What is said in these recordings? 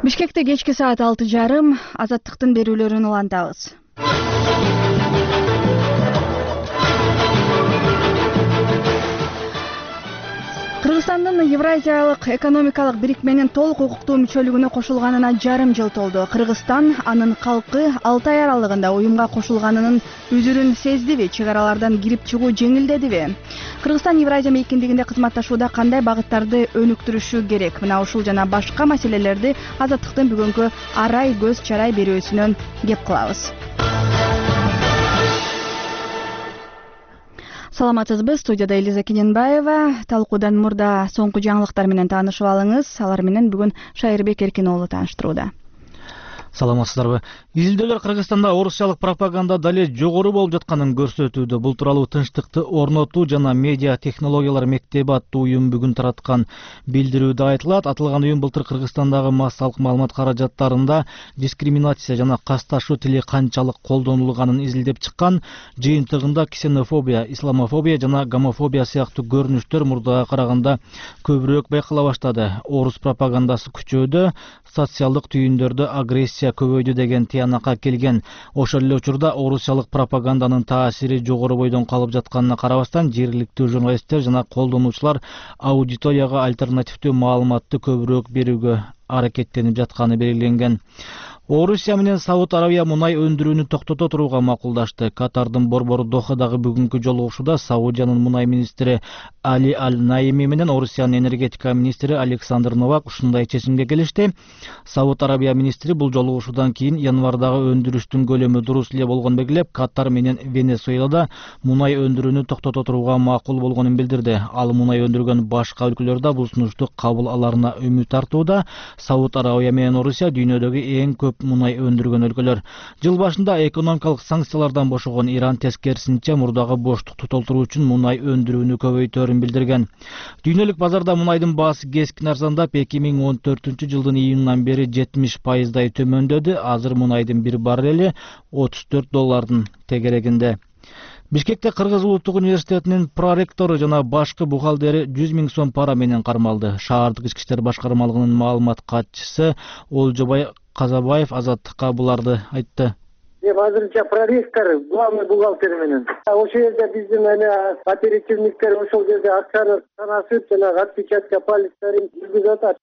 Бишкекте кечки саат 6:30 Азаттыктын берүүлөрүн улантабыз. Кыргызстандын Евразиялык экономикалык бирикменин толук укуктуу мүчөлүгүнө кошулганына жарым жыл толду. Кыргызстан анын калкы 6 ай аралыгында уюмга кошулганынын үзүрүн сездиби? Чек аралардан кирип чыгуу жеңилдедиби? Кыргызстан Евразия мейкиндигинде кызматташууда кандай багыттарды өнүктүрүшү керек? Мына ушул жана башка маселелерди Азаттыктын бүгүнкү арай көз чарай берүүсүнөн кеп кылабыз. Саламатсызбы, студияда Элиза Кененбаева. Талкуудан мурда соңку жаңылыктар менен таанышып алыңыз. Алар менен бүгүн Шайырбек Эркин уулу тааныштырууда. Саламатсыздарбы. Изилдөөлөр Кыргызстанда орусчалык пропаганда дале жогору болуп жатканын көрсөтүүдө. Бул тууралуу Тынчтыкты орнотуу жана медиа технологиялар мектеби аттуу уюм бүгүн тараткан билдирүүдө айтылат. Атылган уюм былтыр Кыргызстандагы массалык маалымат каражаттарында дискриминация жана касташуу тили канчалык колдонулганын изилдеп чыккан. Жыйынтыгында ксенофобия, исламофобия жана гомофобия сыяктуу көрүнүштөр мурдага караганда көбүрөөк байкала баштады. Орус пропагандасы күчөөдө, социалдык түйүндөрдө агрессия көбөйдү деген тыянакка келген. Ошол эле учурда орусчалык пропаганданын таасири жогору бойдон калып жатканына карабастан, жергиликтүү журналисттер жана колдонуучулар аудиторияга альтернативдүү маалыматты көбүрөөк берүүгө аракеттенип жатканы белгиленген. Орусия менен Сауд Арабия мунай өндүрүүнү токтото турууга макулдашты. Катардын борбору Дохадагы бүгүнкү жолугушууда Саудиянын мунай министри Али Аль-Наими менен Орусиянын энергетика министри Александр Новак ушундай чечимге келишти. Сауд Арабия министри бул жолугушуудан кийин январдагы өндүрүштүн көлөмү дурус эле болгонун белгилеп, Катар менен Венесуэлада мунай өндүрүүнү токтото турууга макул болгонун билдирди. Ал мунай өндүргөн башка өлкөлөр да бул сунушту кабыл аларына үмүт артууда. Сауд Арабия менен Орусия дүйнөдөгү эң көп мунай өндүргөн өлкөлөр. Жыл башында экономикалык санкциялардан бошогон Иран тескерисинче мурдагы боштукту толтуруу үчүн мунай өндүрүүнү көбөйтөөрүн билдирген. Дүйнөлүк базарда мунайдын баасы кескин арзандап, 2014 жылдын июнунан бери 70%дай төмөндөдү. Азыр мунайдын бир баррели $34 тегерегинде. Бишкекте Кыргыз Улуттук университетинин проректору жана башкы бухгалтери 100 000 сом пара менен кармалды. Шаардык ички иштер башкармалыгынын маалымат катчысы Олжобай Казабаев Азаттыкка буларды айтты. Азырынча проректор, главный бухгалтер менен. Ошол жерде биздин оперативниктер ошол жерде акчаны санашып, жана отпечатка пальцтерин жүргүзүп атат.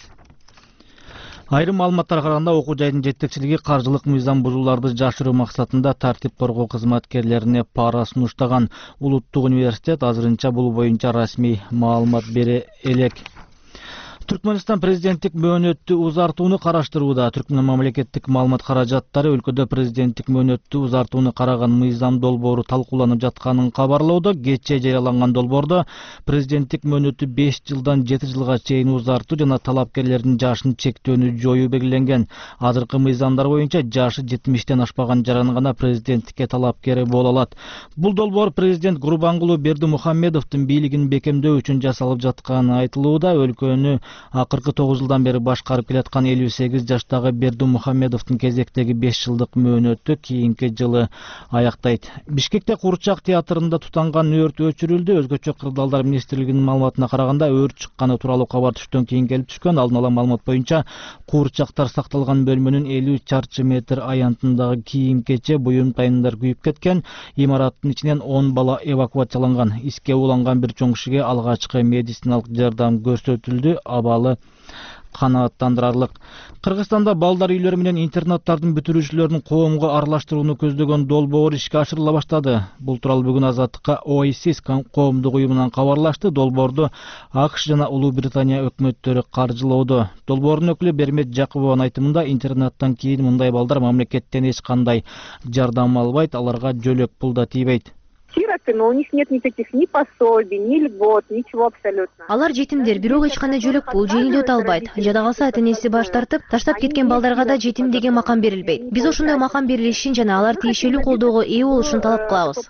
Айрым маалыматтарга караганда, окуу жайдын жетекчилиги каржылык мыйзам бузууларды жашыруу максатында тартип коргоо кызматкерлерине пара сунуштаган. Улуттук университет азырынча бул боюнча расмий маалымат бере элек. Түркмөнстан президенттик мөөнөттү узартууну караштырууда. Түркмөн мамлекеттик маалымат каражаттары өлкөдө президенттик мөөнөттү узартууну караган мыйзам долбоору талкууланып жатканын кабарлоодо. Кечээ жарыяланган долбоордо президенттик мөөнөттү 5 жылдан 7 жылга чейин узартуу жана талапкерлердин жашын чектөөнү жоюу белгиленген. Азыркы мыйзамдар боюнча жашы 70-тен ашпаган жаран гана президенттикке талапкери боло алат. Бул долбоор президент Гурбангулу Бердимухамедовдун бийлигин бекемдөө үчүн жасалып жатканы айтылууда. Өлкөнү акыркы 9 жылдан бери башкарып келаткан 58 жаштагы Бердимухамедовдун кезектеги 5 жылдык мөөнөтү кийинки жылы аяктайт. Бишкекте Куурчак театрында тутанган өрт өчүрүлдү. Өзгөчө кырдаалдар министрлигинин маалыматына караганда, өрт чыкканы тууралуу кабар түштөн кийин келип түшкөн. Алдын ала маалымат боюнча, куурчактар сакталган бөлмөнүн 50 чарчы метр аянтындагы кийим-кече, буюм-тайындар күйүп кеткен. Имараттын ичинен 10 бала эвакуацияланган. Иске уланган бир чоң кишиге алгачкы медициналык жардам көрсөтүлдү. Абалы канааттандырарлык. Кыргызстанда балдар үйлөрү менен интернаттардын бүтүрүүчүлөрүн коомго аралаштырууну көздөгөн долбоор ишке ашырыла баштады. Бул тууралуу бүгүн Азаттыкка Oasis коомдук уюмунан кабарлашты. Долбоорду АКШ жана Улуу Британия өкмөттөрү каржылоодо. Долбоордун өкүлү Бермет Жакыбованын айтымында, интернаттан кийин мындай балдар мамлекеттен эч кандай жардам албайт, аларга жөлөк пул да тийбейт. Но у них нет никаких ни пособий, ни льгот, ничего абсолютно. Алар жетимдер, бирок эч кандай жөлөк пул, жеңилдет албайт. Жада калса ата-энеси баш тартып, таштап кеткен балдарга да жетим деген макам берилбейт. Биз ошондой макам берилишин жана алар тиешелүү колдоого ээ болушун талап кылабыз.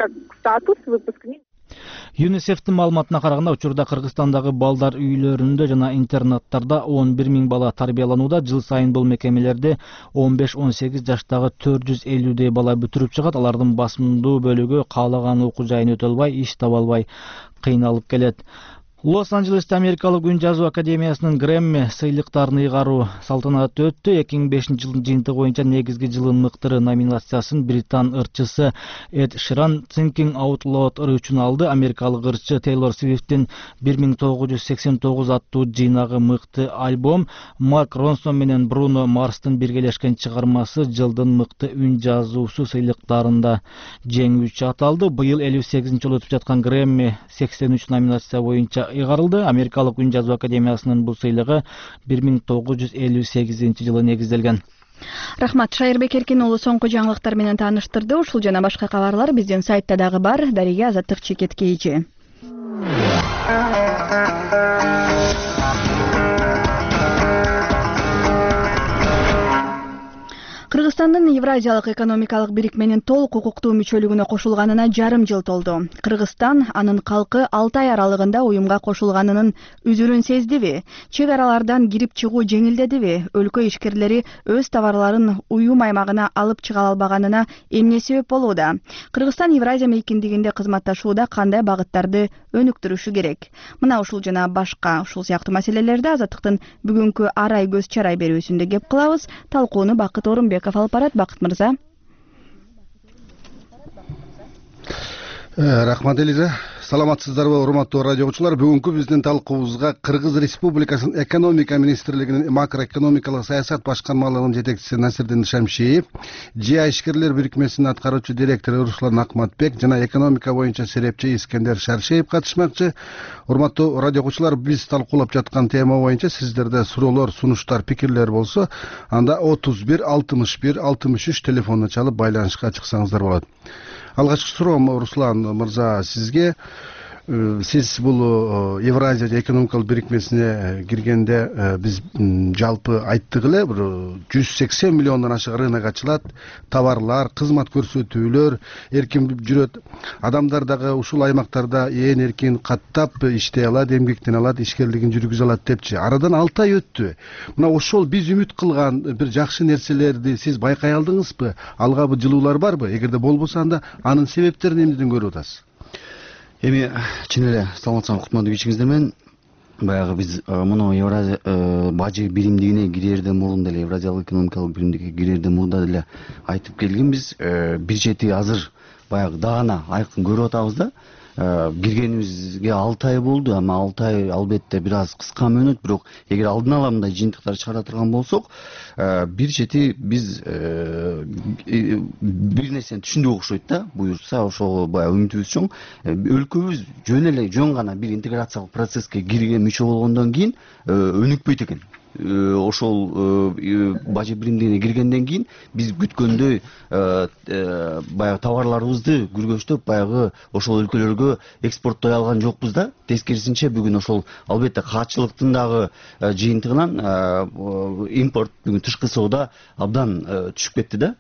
ЮНИСЕФтин маалыматына караганда, учурда Кыргызстандагы балдар үйлөрүндө жана интернаттарда 11 000 бала тарбияланууда. Жыл сайын бул мекемелерде 15-18 жаштагы 450 бала бүтүрүп чыгат. Алардын басымдуу бөлүгү каалаган окуу жайын өтө албай, иш таба албай кыйналып келет. Лос-Анджелесте Америкалык үн жазуу академиясынын Грэмми сыйлыктарын ыйгаруу салтанаты өттү. 2005 жылдын жыйынтыгы боюнча негизги жылдын мыктыры номинациясын британ ырчысы Эд Ширан Thinking Out Loud ыры үчүн алды. Америкалык ырчы Тейлор Свифттин 1989 аттуу жыйнагы мыкты альбом, Марк Ронсон менен Бруно Марстын биргелешкен чыгармасы жылдын мыкты үн жазуусу сыйлыктарында жеңүүчү аталды. Быйыл 58-жолу өтүп жаткан Грэмми 83 номинация боюнча ыйгарылды. Америкалык үн жазуу академиясынын бул сыйлыгы 1958 жылы негизделген. Рахмат, Шайырбек Эркин уулу соңку жаңылыктар менен тааныштырды. Ушул жана башка кабарлар биздин сайтта дагы бар. Дарига Азаттык Чекет КЖ. Кыргызстандын Евразиялык экономикалык бирикменин толук укуктуу мүчөлүгүнө кошулганына жарым жыл толду. Кыргызстан анын калкы 6 ай аралыгында уюмга кошулганынын үзүрүн сездиби? Чек аралардан кирип чыгуу жеңилдедиби? Өлкө ишкерлери өз товарларын уюм аймагына алып чыга албаганына эмне себеп болууда? Кыргызстан Евразия мейкиндигинде кызматташууда кандай багыттарды өнүктүрүшү керек? Мына ушул жана башка ушул сыяктуу маселелерди Азаттыктын бүгүнкү арай көз чарай берүүсүндө кеп кылабыз. Талкууну Бакыт Орунбеков алып барат. Бакыт мырза. Рахмат Элиза. Саламатсыздарбы, урматтуу радио угуучулар. Бүгүнкү биздин талкуубузга Кыргыз Республикасынын экономика министрлигинин макроэкономикалык саясат башкармалыгынын жетекчиси Насирдин Шамшиев, ЖИА ишкерлер бирикмесинин аткаруучу директору Руслан Акматбек жана экономика боюнча серепчи Искендер Шаршеев катышмакчы. Урматтуу радио угуучулар, биз талкуулап жаткан тема боюнча сиздерде суроолор, сунуштар, пикирлер болсо, анда 31 61 63 телефонуна чалып байланышка чыксаңыздар болот. Алгачкы суроом Руслан мырза сизге. Сиз бул Евразия экономикалык бирикмесине киргенде биз жалпы айттык эле, бир 180 миллиондон ашык рынок ачылат, товарлар, кызмат көрсөтүүлөр эркин жүрөт. Адамдар дагы ушул аймактарда ээн эркин каттап иштей алат, эмгектене алат, ишкерлигин жүргүзө алат депчи. Арадан 6 ай өттү. Мына ошол биз үмүт кылган бир жакшы нерселерди сиз байкай алдыңызбы? Алгабы жылуулар барбы? Эгерде болбосо анда анын себептерин эмнеден көрүп атасыз? Эми чын эле саламатсыздарбы, кутмандуу кичиңиздер менен. Баягы биз муну Евразия бажы биримдигине кирерден мурун деле, Евразиялык экономикалык биримдикке кирерден мурда деле айтып келгенбиз. Бир чети азыр баягы даана айкын көрүп атабыз да. Киргенибизге 6 ай болду, ама 6 ай албетте бир аз кыска мөөнөт, бирок эгер алдын ала мындай жыйынтыктар чыгара турган болсок, бир чети биз бир нерсени түшүндүк окшойт да. Буюрса ошол баягы үмүтүбүз чоң. Өлкөбүз жөн гана бир интеграциялык процесске кирген мүчө болгондон кийин өнүкпөйт экен. Ошол бажы биримдигине киргенден кийин биз күткөндөй баягы товарларыбызды күргөчтөп баягы ошол өлкөлөргө экспорттой алган жокпуз да. Тескерисинче бүгүн ошол албетте каатчылыктын дагы жыйынтыгынан импорт бүгүн тышкы соода абдан түшүп кетти да.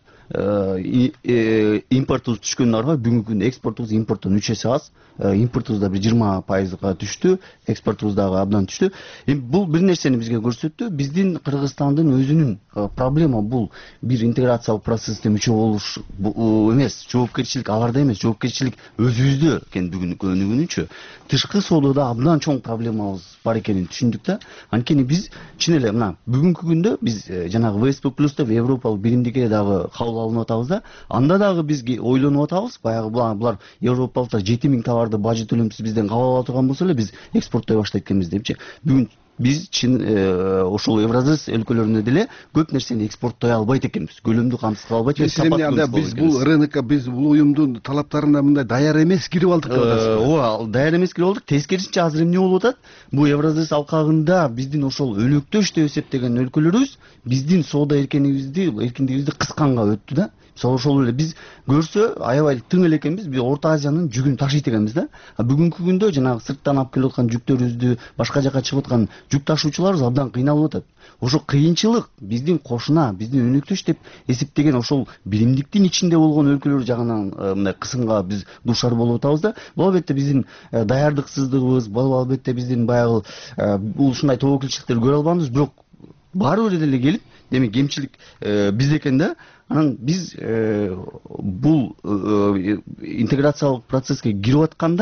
Импортубуз түшкөнүн аркасында бүгүнкү күндө экспортубуз импорттон 3 эсе аз. Импортубуз да бир 20%га түштү, экспортубуз дагы абдан түштү. Эми бул бир нерсени бизге көрсөттү. Биздин Кыргызстандын өзүнүн проблема бул бир интеграциялык процессте мүчө болуш эмес, жоопкерчилик аларда эмес, жоопкерчилик өзүбүздө экен бүгүнкү күнүнчө. Тышкы соодада абдан чоң проблемабыз бар экенин түшүндүк да. Анткени биз чын эле мына бүгүнкү күндө биз жанагы ВСП+ деп Европалык биримдикке дагы кабыл алынып атабыз да. Анда дагы бизге ойлонуп атабыз. Баягы булар европалыктар 7000 товарды бажы төлөмсүз бизден кабыл ала турган болсо эле биз экспорттой баштайт экенбиз депчи. Бүгүн биз чын ошол Евразис өлкөлөрүнө деле көп нерсени экспорттой албайт экенбиз. Көлөмдү камсыз кыла албайт экенбиз. Биз бул рынокко, биз бул уюмдун талаптарына мындай даяр эмес кирип алдык деп атасызбы? Ооба, даяр эмес кирип алдык. Тескерисинче азыр эмне болуп атат? Бул Евразис алкагында биздин ошол өнөктөш деп эсептеген өлкөлөрүбүз биздин соода эркиндигибизди кысканга өттү да. Ошол эле биз көрсө аябай тың эле экенбиз, биз Орто Азиянын жүгүн ташыйт экенбиз да. Бүгүнкү күндө жанагы сырттан алып келип аткан жүктөрүбүздү, башка жака чыгып аткан жүк ташуучуларыбыз абдан кыйналып атат. Ошо кыйынчылык биздин кошуна, биздин өнөктөш деп эсептеген ошол биримдиктин ичинде болгон өлкөлөр жагынан мындай кысымга биз дуушар болуп атабыз да. Бул албетте биздин даярдыксыздыгыбыз, бул албетте биздин баягы ушундай тобокелчиликтерди көрө албаганыбыз, бирок баары бир деле келип, демек кемчилик бизде экен да. Анан биз бул интеграциялык процесске кирип атканда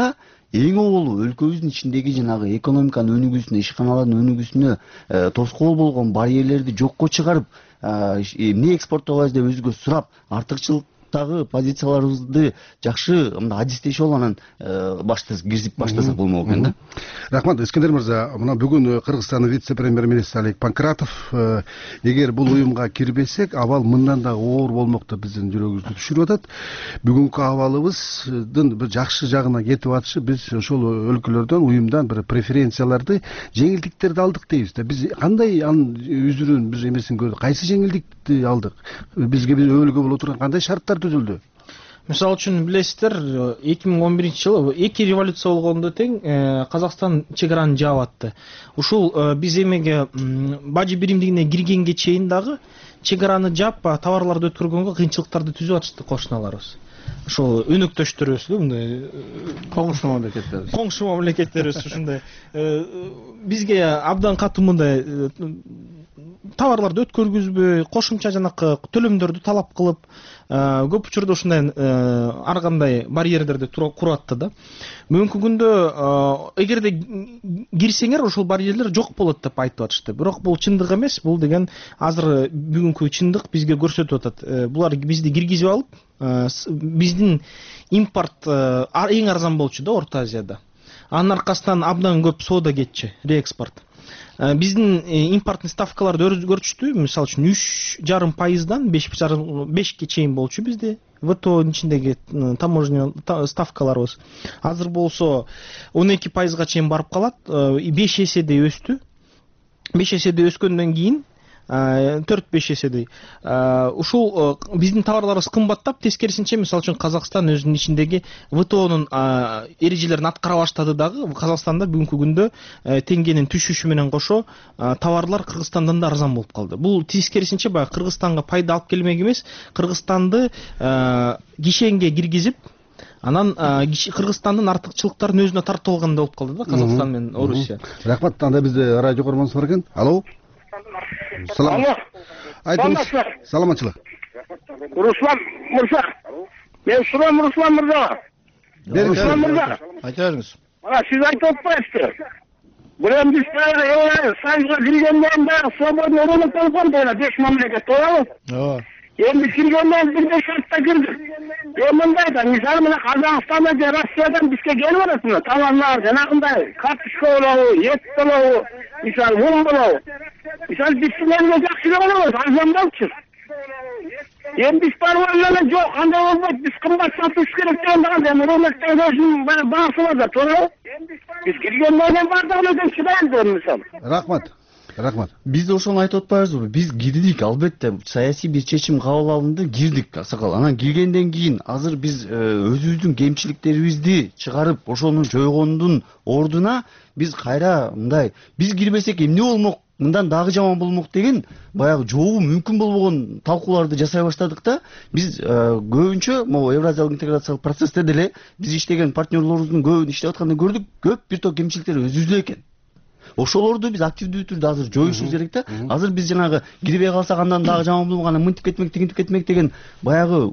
эң оболу өлкөбүздүн ичиндеги жанагы экономиканын өнүгүүсүнө, ишканалардын өнүгүүсүнө тоскоол болгон барьерлерди жокко чыгарып, эмне экспорттогойбуз деп өзүгө сурап, артыкчылыктагы позицияларыбызды жакшы мындай адистешип анан киризип баштасак болмок экен да. Рахмат, Искендер мырза. Мына бүгүн Кыргызстандын вице-премьер-министри Алик Панкратов эгер бул уюмга кирбесек, абал мындан да оор болмок деп биздин жүрөгүбүздү түшүрүп атат. Бүгүнкү абалыбыздын бир жакшы жагына кетип атышы, биз ошол өлкөлөрдөн, уюмдан бир преференцияларды, жеңилдиктерди алдык дейбиз да. Биз кандай анын үзүрүн, биз эмесин көрдүк, кайсы жеңилдикти алдык? Бизге өбөлгө боло турган кандай шарттар түзүлдү? Мисалы үчүн билесиздер, 2011-жылы эки революция болгондо тең Казакстан чек араны жаап атты. Ушул биз эмеге бажы биримдигине киргенге чейин дагы чек араны жаап, товарларды өткөргөнгө кыйынчылыктарды түзүп атышты кошуналарыбыз. Ошол өнөктөштөрүбүз, мындай коңшу мамлекеттерибиз ушундай бизге абдан катуу мындай товарларды өткөргүзбөй, кошумча жанакы төлөмдөрдү талап кылып, көп учурда ушундай ар кандай барьерлерди куруп атты да. Бүгүнкү күндө эгерде кирсеңер, ошол барьерлер жок болот деп айтып атышты. Бирок бул чындык эмес, бул деген азыр бүгүнкү чындык бизге көрсөтүп атат. Булар бизди киргизип алып, биздин импорт эң арзан болчу да Орто Азияда. Анын аркасынан абдан көп соода кетчү, реэкспорт. Биздин импорттун ставкаларды өрчүштү. Мисалы үчүн 3,5%дан 5,5ке чейин болчу бизде. ВТОнун ичиндеги таможня ставкаларыбыз. Азыр болсо 12%га чейин барып калат. 5 эседей өстү. 5 эседей өскөндөн кийин 4-5 эседей. Ушул биздин товарларыбыз кымбаттап, тескерисинче, мисалы үчүн Казакстан өзүнүн ичиндеги ВТОнун эрежелерин аткара баштады дагы. Казакстанда бүгүнкү күндө теңгенин түшүшү менен кошо товарлар Кыргызстандан да арзан болуп калды. Бул тескерисинче баягы Кыргызстанга пайда алып келмек эмес, Кыргызстанды кишенге киргизип, анан Кыргызстандын артыкчылыктарын өзүнө тартып алгандай болуп калды да Казакстан менен Орусия. Рахмат. Анда бизде радио көрмөнүз бар экен. Алло. Саламатчылык. Руслан мырза. Мен сурам Руслан мырзага. Руслан мырза. Айта бериңиз. Мына сиз айтып атпайсызбы? Буран биз Союзга киргенден бери свободный рынок болгон дейли 5 мамлекет, тоогабы? Ооба. Эми киргенден бир шартта кирдик. Мындай да, мисалы мына Казакстандан же Россиядан бизге келип атат товарлар, жанагындай карточка болобу, ет болобу, мисалы мун болобу. Мисалы биз силерге жакшы болобуз, арзан болчу. Эми биз барып эле жок, кандай болбойт, биз кымбат сатыш керек деген дагы, эми рыноктон өзүнүн баасы бар да, тоогабы? Биз киргенден бардыгын өтөп чыдайбыз мисалы. Рахмат. Биз да ошону айтып атпайбызбы? Биз кирдик, албетте саясий бир чечим кабыл алынды, кирдик Аксакал. Анан киргенден кийин азыр биз өзүбүздүн кемчиликтерибизди чыгарып, ошону жойгондун ордуна биз кайра мындай, биз кирбесек эмне болмок, мындан дагы жаман болмок деген баягы жообу мүмкүн болбогон талкууларды жасай баштадык да. Биз көбүнчө могу евразиялык интеграциялык процессте деле биз иштеген партнерлорубуздун көбүн иштеп атканда көрдүк, көп бир топ кемчиликтер өзүбүздө экен. Ошолорду биз активдүү түрдө азыр жоюшубуз керек да. Азыр биз жанагы кирбей калсак андан дагы жаман болмок, анан мынтип кетмек, тигинтип кетмек деген баягы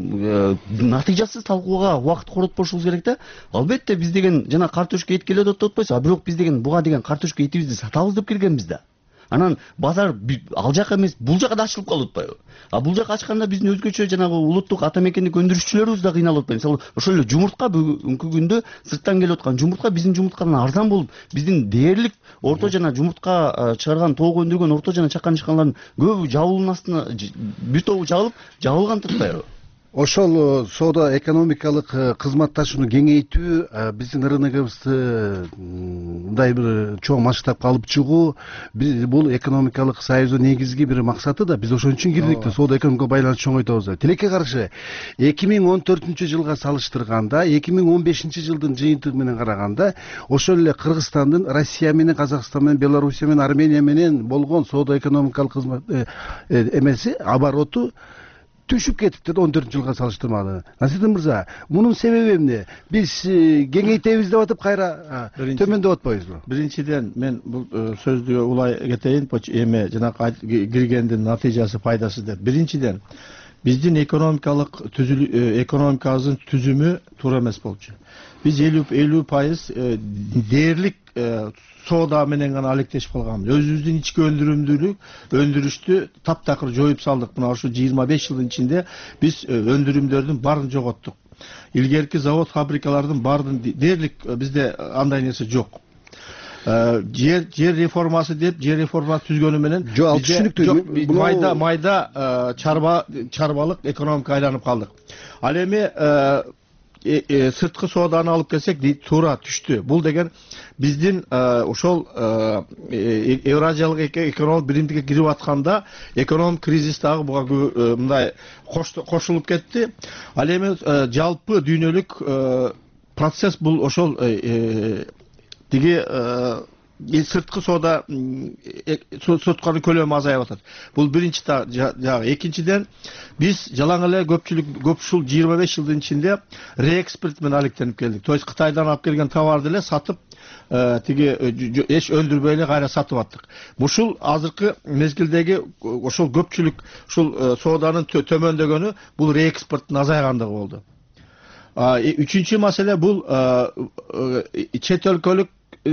натыйжасыз талкууга убакыт коротпошубуз керек да. Албетте биз деген жана картошка эт келет деп атпайсызбы? Бирок биз деген буга деген картошка этибизди сатабыз деп киргенбиз да. Анан базар ал жака эмес, бул жака да ачылып калып атпайбы? Бул жака ачканда биздин өзгөчө жанагы улуттук ата мекендик өндүрүшчүлөрүбүз да кыйналып атпайбы? Мисалы, ошол эле жумуртка бүгүнкү күндө сырттан келип аткан жумуртка биздин жумурткадан арзан болуп, биздин дээрлик орто жана жумуртка чыгарган, тоок өндүргөн орто жана чакан ишканалардын көбү жабылуунун астына бир тобу жабылган туртпайбы? Ошол соода экономикалык кызматташууну кеңейтүү, биздин рыногубузду мындай бир чоң масштабка алып чыгуу, бул экономикалык союздун негизги бир максаты да. Биз ошон үчүн кирдик да, соода экономикалык байланышты чоңойтабыз. Тилекке каршы 2014-жылга салыштырганда, 2015-жылдын жыйынтыгы менен караганда, ошол эле Кыргызстандын Россия менен, Казакстан менен, Белоруссия менен, Армения менен болгон соода экономикалык кызмат эмеси, обороту түшүп кетипти 14-жылга салыштырмалуу. Насиrdin мырза, мунун себеби эмне? Биз кеңейтебиз деп атып кайра төмөндөп атпайбызбы? Биринчиден мен бул сөздү улай кетейин, эме жанакы киргендин натыйжасы пайдасы деп. Биринчиден биздин экономикабыздын түзүмү туура эмес болчу. Биз 50% дээрлик соода менен гана алектешип калганбыз. Өзүбүздүн ички өндүрүштү таптакыр жоюп салдык. Мына ушу 25 жылдын ичинде биз өндүрүмдөрдүн баарын жоготтук. Илгерки завод фабрикалардын баарын дээрлик бизде андай нерсе жок. Жер реформасы деп жер реформасы түзгөнү менен ал түшүнүктүү майда чарбалык экономика айланып калдык. Ал эми сырткы сооданы алып келсек туура түштү. Бул деген биздин ошол Евразиялык экономик биримдикке кирип атканда экономик кризис дагы буга мындай кошулуп кетти. Ал эми жалпы дүйнөлүк процесс бул ошол тиги сырткы соода сотканын көлөмү азайып атат. Бул биринчи жагы. Экинчиден биз жалаң эле көп ушул 25 жылдын ичинде реэкспорт менен алектенип келдик. То есть Кытайдан алып келген товарды эле сатып тиги эч өндүрбөй эле кайра сатып аттык. Ушул азыркы мезгилдеги ошол көпчүлүк ушул сооданын төмөндөгөнү бул реэкспорттун азайгандыгы болду. Үчүнчү маселе бул чет өлкөлүк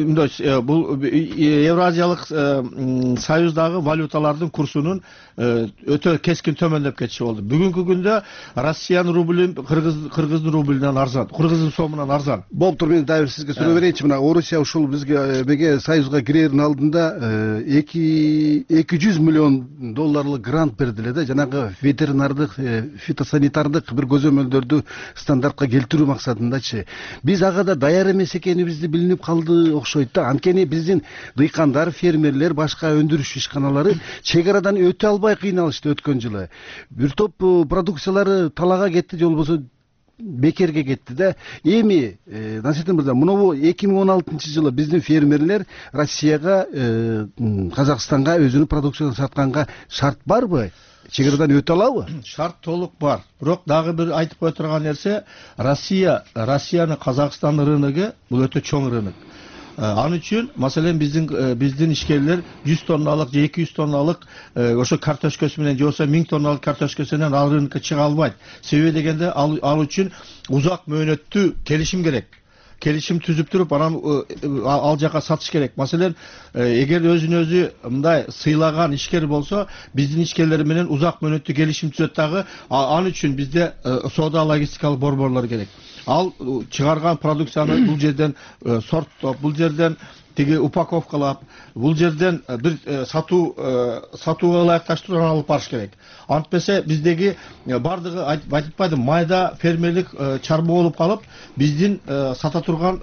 бул Евразиялык союздагы валюталардын курсунун өтө кескин төмөндөп кетиши болду. Бүгүнкү күндө Россиянын рубль кыргыздын рубльүнөн арзан, кыргыздын сомунан арзан. Болуптур, мен дагы сизге суроо берейинчи. Мына Орусия ушул бизге союзга кирердин алдында 200 миллион долларлык грант берди эле да, жанагы ветеринардык, фитосанитардык бир көзөмөлдөрдү стандартка келтирүү максатындачы. Биз ага да даяр эмес экенибизди билинип калды окшойт да. Анткени биздин дыйкандар, фермерлер, башка өндүрүш ишканалары чек арадан өтө албай кыйналышты өткөн жылы. Бир топ продукциялары талага кетти, же болбосо бекерге кетти да. Эми Насирдин мырза, мынабу 2016 жылы биздин фермерлер Россияга, Казакстанга өзүнүн продукциясын сатканга шарт барбы? Чек арадан өтө алабы? Шарт толук бар. Бирок дагы бир айтып кое турган нерсе, Россиянын Казакстан рыногу бул өтө чоң рынок. Ан үчүн, маселен, биздин ишкерлер 100 тонналык же 200 тонналык ошо картошкасы менен же болбосо 1000 тонналык картошкасы менен ал рынокко чыга албайт. Себеби дегенде ал үчүн узак мөөнөттүү келишим керек. Келишим түзүп туруп, анан ал жака сатыш керек. Маселен, эгер өзүн өзү мындай сыйлаган ишкер болсо, биздин ишкерлер менен узак мөөнөттүү келишим түзөт дагы. Ал үчүн бизде соода логистикалык борборлор керек. Ал чыгарган продукцияны бул жерден сорттоп, бул жерден тиги упаковкалап, бул жерден бир сатууга ылайыкташтыруудан алып барыш керек. Антпесе биздеги бардыгы айтпайдым, майда фермерлик чарба болуп калып, биздин сата турган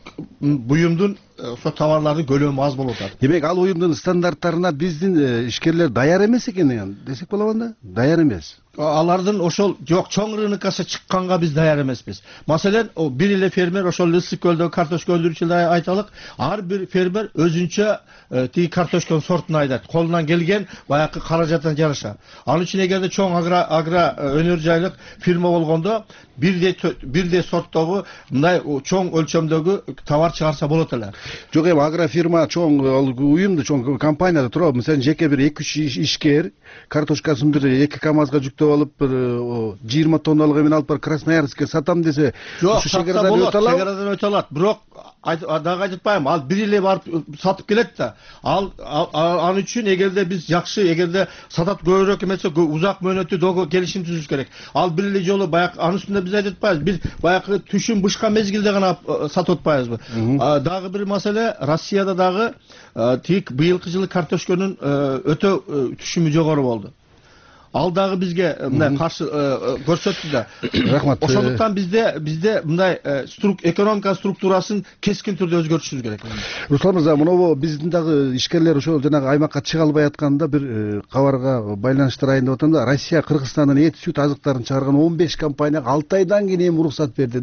буюмдун ошо товарлардын көлөмү аз болуп атат. Демек, ал уюмдун стандарттарына биздин ишкерлер даяр эмес экен десек болобу да? Даяр эмес. Алардын ошол жок, чоң рынокко чыкканга биз даяр эмеспиз. Маселен, бир эле фермер ошол Ысык көлдөгү картошка өндүрүүчүлөр айталык, ар бир фермер өзүнчө тиги картошканын сортун айдайт. Колунан келген баягы каражаттан жараша. Ал үчүн эгерде чоң агро өнөр жайлык фирма болгондо бирдей сорттогу мындай чоң өлчөмдөгү товар чыгарса болот эле. Жок, эми агрофирма чоң уюмду, чоң компанияда турабы? Мисалы жеке бир 2-3 ишкер картошкасын бир 2 КАМАЗга жүктөп алып, бир 20 тонналык эмен алып барып Красноярскке сатам десе, ушу чек арадан өтө алат. Бирок дагы айтпайм, ал бир эле барып сатып келет да. Ал үчүн эгерде биз жакшы, эгерде сатат көбүрөөк эмесе, узак мөөнөттүү догу келишим түзүш керек. Ал бир эле жолу баягы анын үстүндө биз айтпайбыз, бир баягы түшүм бышка мезгилде гана сатып атпайбызбы? Дагы бир маселе, Россияда дагы тик быйылкы жылы картошканын өтө түшүмү жогору болду. Ал дагы бизге мындай каршы көрсөттү да. Рахмат. Ошондуктан бизде мындай экономика структурасын кескин түрдө өзгөртүшүбүз керек. Руслан мырза, мынабу биздин дагы ишкерлер ошол жанагы аймакка чыга албай атканда бир кабарга байланыштырайын деп атам да. Россия Кыргызстандын эт, сүт азыктарын чыгарган 15 компанияга 6 айдан кийин эми уруксат берди да.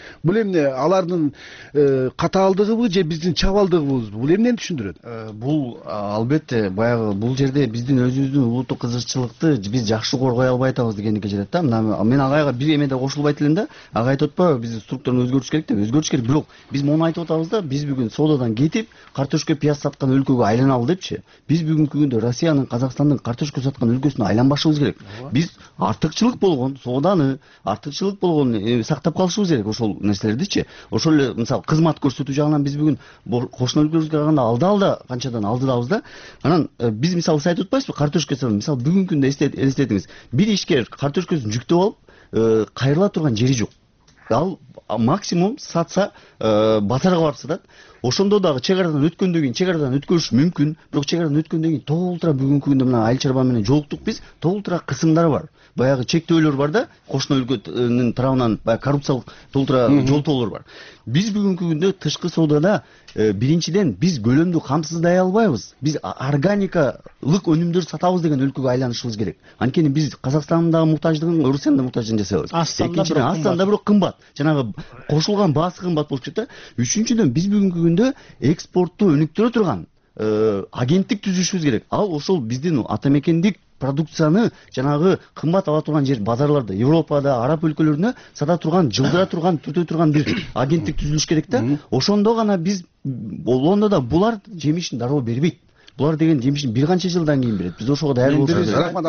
Бул эмне алардын катаалдыгыбы же биздин чабалдыгыбызбы? Бул эмнени түшүндүрөт? Бул албетте баягы бул жерде биздин өзүбүздүн улуттук кызыкчылыкты биз жакшы коргой албай атабыз дегенге келет да. Мен агайга бир эме да кошулбайт элем да. Ага айтып атпайбы биздин структураны өзгөртүш керек деп. Өзгөртүш керек, бирок биз муну айтып атабыз да, биз бүгүн соодадан кетип картошка пияз саткан өлкөгө айланалы депчи. Биз бүгүнкү күндө Россиянын, Казакстандын картошка саткан өлкөсүнө айланбашыбыз керек. Биз артыкчылык болгон сооданы, артыкчылык болгон сактап калышыбыз керек ошол нерселердичи. Ошол эле мисалы кызмат көрсөтүү жагынан биз бүгүн кошуна өлкөлөргө караганда алда канчадан алдыдабыз да. Анан биз мисалы сиз айтып атпайсызбы картошка сатып, мисалы бүгүнкү күндө элестетиңиз. Бир ишкер картошкасын жүктөп алып, кайрыла турган жери жок. Ал максимум сатса базарга барып сатат. Ошондо дагы чек арадан өткөндөн кийин чек арадан өткөрүш мүмкүн, бирок чек арадан өткөндөн кийин толтура бүгүнкү күндө мына айыл чарба менен жолуктук биз, толтура кысымдар бар. Баягы чектөөлөр бар да, кошуна өлкөнүн тарабынан баягы коррупциялык толтура жолтоолор бар. Биз бүгүнкү күндө тышкы соодада биринчиден биз көлөмдү камсыздай албайбыз. Биз органикалык өнүмдөр сатабыз деген өлкөгө айланышыбыз керек. Анткени биз Казакстандын дагы муктаждыгын, Орусиянын да муктаждыгын жасайбыз. Экинчиден астанда бирок кымбат. Жанагы кошулган баасы кымбат болуп кетет да. Үчүнчүдөн биз бүгүнкү күндө экспортту өнүктүрө турган агенттик түзүшүбүз керек. Ал ошол биздин ата мекендик продукцияны жанагы кымбат ала турган жер базарларда, Европада, араб өлкөлөрүнө сата турган, жылдыра турган, түртө турган бир агенттик түзүлүш керек да. Ошондо гана биз болгондо да булар жемишин дароо бербейт. Булар деген жемишин бир канча жылдан кийин берет. Биз ошого даярдык болушубуз керек. Рахмат.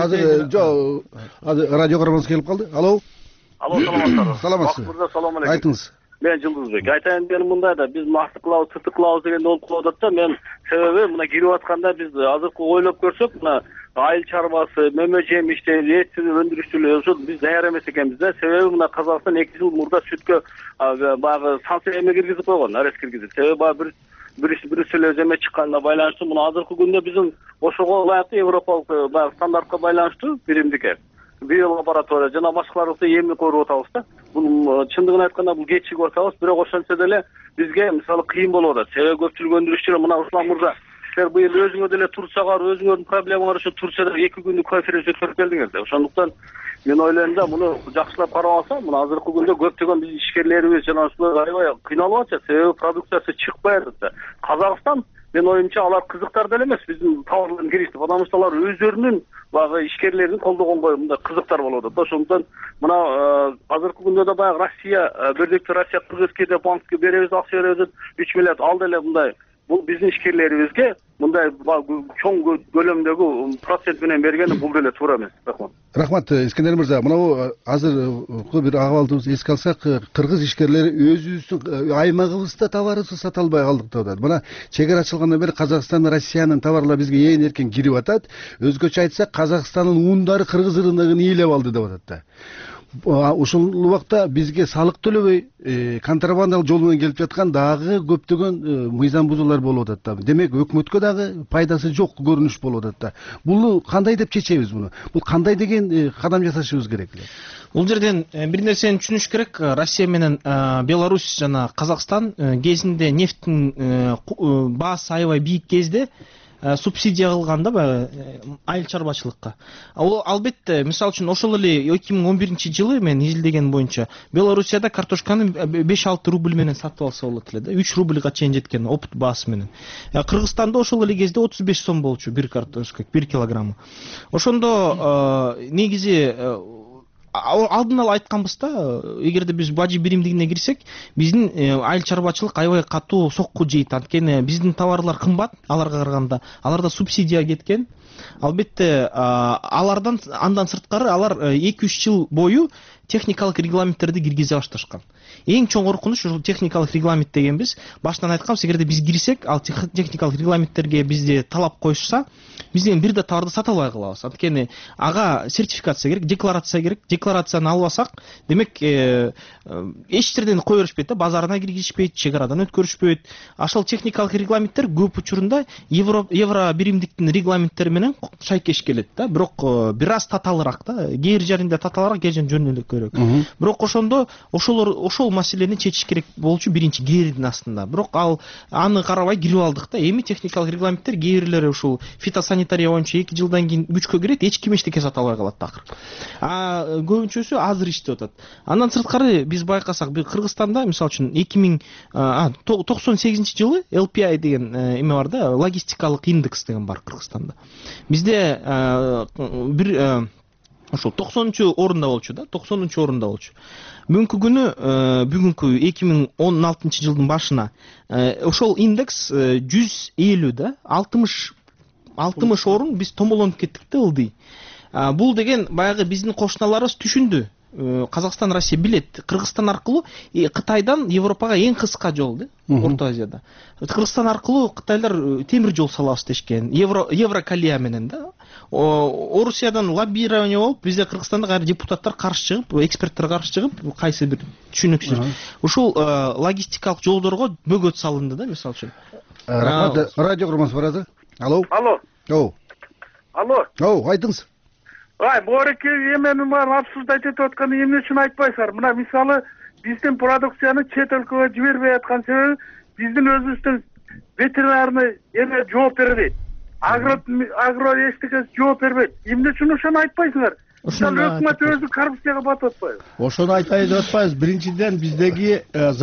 Азыр радио карманыбыз келип калды. Алло. Алло, саламатсызбы? Саламатсызбы. Мурда салам алейкум. Айтыңыз. Мен Жылдызбек. Айтайын дегеним мындай да, биз максат кылабыз, тыртык кылабыз дегенде болуп калып атат да. Мен себеби мына кирип атканда биз азыркы ойлоп көрсөк, мына айыл чарбасы, мөмө жемиштер, эт өндүрүшчүлөр ошол биз даяр эмес экенбиз да. Себеби мына Казакстан 2 жыл мурда сүткө баягы санкция эме киргизип койгон, арест киргизип. Себеби баягы Брюссель эме чыкканына байланыштуу мына азыркы күндө биздин ошого ылайыктуу европалык баягы стандартка байланыштуу биримдикке биолаборатория жана башкаларды эмне көрүп атабыз да. Бул чындыгын айтканда бул кечигип атабыз, бирок ошентсе деле бизге мисалы кыйын болуп атат. Себеби көпчүлүк өндүрүшчүлөр мына Руслан мырза, силер быйыл өзүңөр деле Турцияга, өзүңөрдүн проблемаңар үчүн Турцияда 2 күндүк конференция өткөрүп келдиңер да. Ошондуктан мен ойлойм да, муну жакшылап карап алса, мына азыркы күндө көптөгөн биз ишкерлерибиз жана ушулар аябай кыйналып атат. Себеби продукциясы чыкпай атат да. Казакстан мен оюмча алар кызыктар деле эмес биздин товарларын киришти, потому что алар өздөрүнүн баягы ишкерлерин колдогонго мындай кызыктар болуп атат. Ошондуктан мына азыркы күндө да баягы Россия, Бирдиктүү Россия Кыргызскийде банкке беребиз, акча беребиз, 3 миллиард ал деле мындай бул биздин ишкерлерибизге мындай чоң көлөмдөгү процент менен бергени бул деле туура эмес. Рахмат. Рахмат, Искендер мырза. Мына азыркы бир акыбалдыбызды эске алсак, кыргыз ишкерлери өзүбүздүн аймагыбызда товарыбызды сата албай калдык деп атат. Мына чек ара ачылгандан бери Казакстан, Россиянын товарлары бизге ээн эркен кирип атат. Өзгөчө айтсак, Казакстандын ундары кыргыз рыногун ээлеп алды деп атат да. Ушул убакта бизге салык төлөбөй контрабандалык жол менен келип жаткан дагы көптөгөн мыйзам бузуулар болуп атат да. Демек өкмөткө дагы пайдасы жок көрүнүш болуп атат да. Буну кандай деп чечебиз буну? Бул кандай деген кадам жасашыбыз керек эле? Бул жерден бир нерсени түшүнүш керек. Россия менен Беларусь жана Казакстан кезинде нефттин баасы аябай бийик кезде субсидия кылганда айыл чарбачылыкка. Ал албетте, мисалы үчүн ошол эле 2011-жылы мен изилдеген боюнча Белоруссияда картошканы 5-6 рубль менен сатып алса болот эле да, 3 рубльга чейин жеткен опыт баасы менен. Кыргызстанда ошол эле кезде 35 сом болчу бир картошка, 1 килограммы. Ошондо негизи алдын ала айтканбыз да, эгерде биз бажы биримдигине кирсек, биздин айыл чарбачылык аябай катуу сокку жейт. Анткени биздин товарлар кымбат аларга караганда. Аларда субсидия кеткен. Албетте, алардан андан сырткары алар 2-3 жыл бою техникалык регламенттерди киргизе башташкан. Эң чоң коркунуч ушул техникалык регламент дегенбиз. Баштан айтканбыз, эгерде биз кирсек, ал техникалык регламенттерге бизде талап коюшса, бизден бир да товарды сата албай калабыз. Анткени ага сертификация керек, декларация керек. Декларацияны албасак, демек эч жерден кое беришпейт да, базарына киргизишпейт, чек арадан өткөрүшпөйт. Ошол техникалык регламенттер көп учурунда евро биримдиктин регламенттери менен менен шайкеш келет да, бирок бир аз таталыраак да, кээ бир жеринде таталыраак, кээ жеринде жөнөкөйрөөк. Бирок ошондо ошол маселени чечиш керек болчу биринчи кээрдин астында. Бирок аны карабай кирип алдык да. Эми техникалык регламенттер кээ бирлери ушул фитосанитария боюнча 2 жылдан кийин күчкө кирет, эч ким эчтеке сата албай калат такыр. Көбүнчөсү азыр иштеп атат. Андан сырткары биз байкасак, Кыргызстанда мисалы үчүн 98-жылы LPI деген эме бар да, логистикалык индекс деген бар Кыргызстанда. Бизде бир ошол 90-орунда болчу да, 90-орунда болчу. Бүгүнкү күнү, бүгүнкү 2016 жылдын башына ошол индекс 150 да, 60 орун биз томолонуп кеттик да ылдый. Бул деген баягы биздин кошуналарыбыз түшүндү. Казакстан, Россия билет. Кыргызстан аркылуу Кытайдан Европага эң кыска жол да, Орто Азияда. Кыргызстан аркылуу кытайлар темир жол салабыз дешкен. Еврокалия менен да. Орусиядан лоббирование болуп, бизде Кыргызстанда кайра депутаттар каршы чыгып, эксперттер каршы чыгып, кайсы бир түшүнүксүз. Ушул логистикалык жолдорго бөгөт салынды да, мисалы үчүн. Радио курмансы барады. Алло. Айтыңыз. Бореке эменин баарын абсурдать этип атканы эмне үчүн айтпайсыздар? Мына мисалы биздин продукцияны чет өлкөгө жибербей аткан себеби биздин өзүбүздүн ветеринарный эме жооп бербейт. Агро эчтеке жооп бербейт. Эмне үчүн ошону айтпайсыңар? Ошол өкмөт өзү коррупцияга батып атпайбы? Ошону айтайын деп атпайбыз. Биринчиден биздеги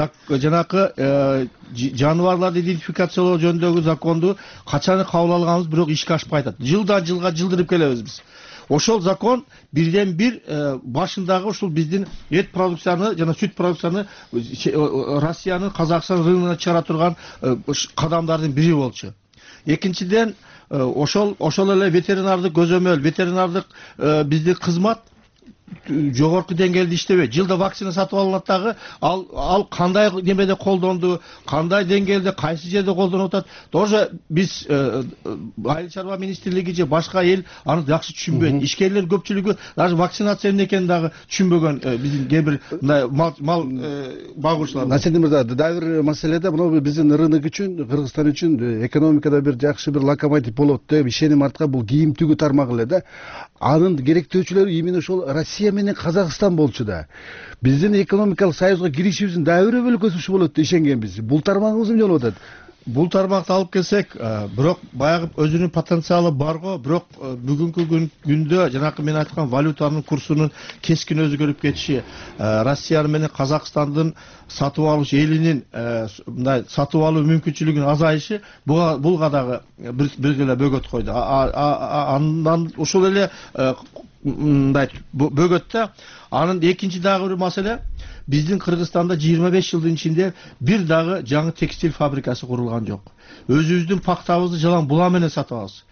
жанакы жаныбарларды идентификациялоо жөнүндөгү законду качан кабыл алганбыз, бирок ишке ашпай атат. Жылдан жылга жылдырып келебиз биз. Ошол закон бирден бир башындагы ушул биздин эт продукцияны жана сүт продукцияны Россиянын Казакстан рыногуна чыгара турган кадамдардын бири болчу. Экинчиден ошол эле ветеринардык көзөмөл, ветеринардык биздин кызмат жогорку деңгээлде иштебейт. Жылда вакцина сатып алынат дагы, ал кандай немеде колдонду, кандай деңгээлде, кайсы жерде колдонуп атат. Тоже биз Айыл чарба министрлиги же башка эл аны жакшы түшүнбөйт. Ишкерлер көпчүлүгү даже вакцинация эмне экенин дагы түшүнбөгөн биздин кээ бир мал багуучулар. Насиrdin мырза, дагы бир маселеде мына биздин рынок үчүн, Кыргызстан үчүн экономикада бир жакшы бир локомотив болот деп ишеним артка бул кийим тигүү тармагы эле да. Анын керектөөчүлөрү именно ошол Россия менен Казакстан болчу да. Биздин экономикалык союзга киришибиздин дагы бир бөлүкөсү ушу болот деп ишенгенбиз. Бул тармагыбыз эмне болуп атат? Бул тармакты алып келсек, бирок баягы өзүнүн потенциалы барго, бирок бүгүнкү күндө жанакы мен айткан валютанын курсунун кескин өзгөрүп кетиши, Россия менен Казакстандын сатып алуучу элинин мындай сатып алуу мүмкүнчүлүгүнүн азайышы буга дагы бир эле бөгөт койду. Андан ушул эле мындай бөгөттө анын экинчи дагы бир маселе, биздин Кыргызстанда 25 жылдын ичинде бир дагы жаңы текстиль фабрикасы курулган жок. Өзүбүздүн пактабызды жалаң була менен сатып алабыз.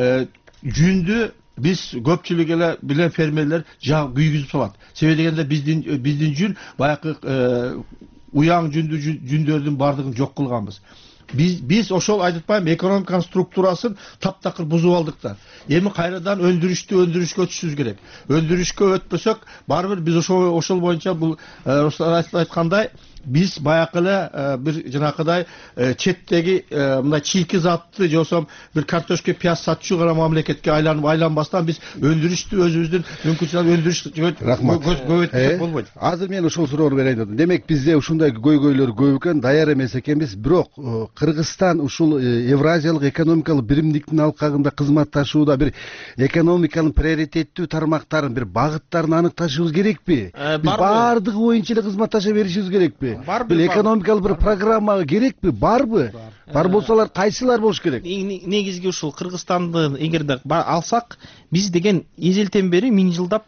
Жүндү биз көпчүлүк эле билен фермерлер күйгүзүп салат. Себеби дегенде биздин жүн баягы уяң жүндөрдүн бардыгын жок кылганбыз. Биз ошол айтпайм экономиканын структурасын таптакыр бузуп алдык да. Эми кайрадан өндүрүшкө өтүшүбүз керек. Өндүрүшкө өтпөсөк, барбыр биз ошол боюнча бул айткандай биз баягы эле бир жанакыдай четтеги мындай чийки затты же болсо бир картошка, пияз сатчу гана мамлекетке айланбастан биз өндүрүштү өзүбүздүн мүмкүнчүлүгүн көбөйтсөк болбойт. Азыр мен ошол суроону берейин дедим. Демек бизде ушундай көйгөйлөр көп экен, даяр эмес экенбиз. Бирок Кыргызстан ушул Евразиялык экономикалык биримдиктин алкагында кызматташууда бир экономиканын приоритеттүү тармактарын, бир багыттарын аныкташыбыз керекпи? Биз баардыгы боюнча эле кызматташа беришибиз керекпи? Бир экономикалык бир программа керекпи? Барбы? Бар болсалар кайсылар болуш керек? Негизги ушул Кыргызстанды эгерде алсак, биз деген эзелтен бери 1000 жылдап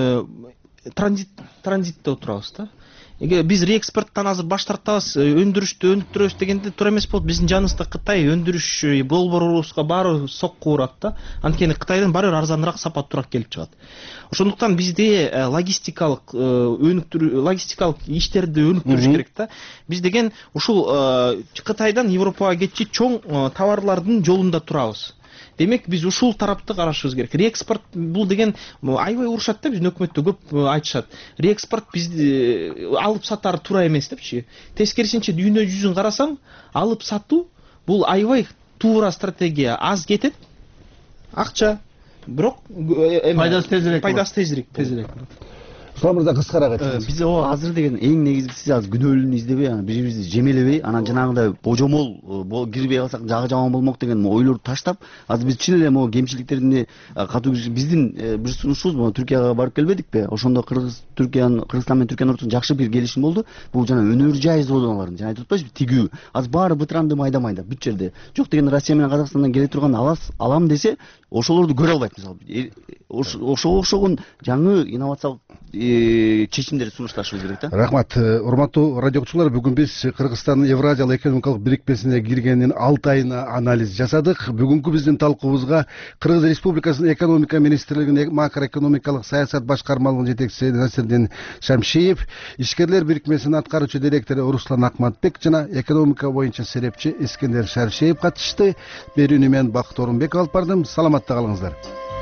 транзитте отурабыз да. Биз реэкспорттан азыр баш тартабыз, өндүрүштү өнүктүрөбүз дегенде туура эмес болот. Биздин жаныбызда Кытай өндүрүш болборубузга баары сокку урат да. Анткени Кытайдан баары арзаныраак, сапаттуураак келип чыгат. Ошондуктан бизде логистикалык иштерди өнүктүрүш керек да. Биз деген ушул Кытайдан Европага кетчи чоң товарлардын жолунда турабыз. Демек биз ушул тарапты карашыбыз керек. Реэкспорт бул деген аябай урушат да, биздин өкмөттө көп айтышат. Реэкспорт бизди алып сатар туура эмес депчи. Тескерисинче дүйнө жүзүн карасаң, алып сатуу бул аябай туура стратегия. Аз кетет, акча, бирок пайдасы тезирээк. Руслан мырза кыскараак айтыңыз. Биз азыр деген эң негизгиси азыр күнөөлүүнү издебей, бири бирибизди жемелебей, анан жанагындай божомол кирбей калсак жагы жаман болмок деген ойлорду таштап, азыр биз чын эле могу кемчиликтерди катуу биздин бир сунушубуз могу Түркияга барып келбедикпи? Ошондо Кыргызстан менен Түркиянын ортосунда жакшы бир келишим болду. Бул жана өнөр жай зоналарын, жана айтып атпайсызбы, тигүү. Азыр баары бытыранды майда бүт жерде. Жок деген Россия менен Казакстандан келе турган алам десе, ошолорду көрө албайт мисалы. Ошого окшогон жаңы инновациялык чечимдерди сунушташыбыз керек да. Рахмат. Урматтуу радио окуучулар, бүгүн биз Кыргызстандын Евразиялык экономикалык бирикмесине киргенин 6 айына анализ жасадык. Бүгүнкү биздин талкуубузга Кыргыз Республикасынын экономика министрлигинин макроэкономикалык саясат башкармалыгынын жетекчиси Насирдин Шамшиев, ишкерлер бирикмесинин аткаруучу директору Руслан Акматбек жана экономика боюнча серепчи Искендер Шаршеев катышты. Берүүнү мен Бакыт Орунбеков алып бардым. Саламатта калыңыздар.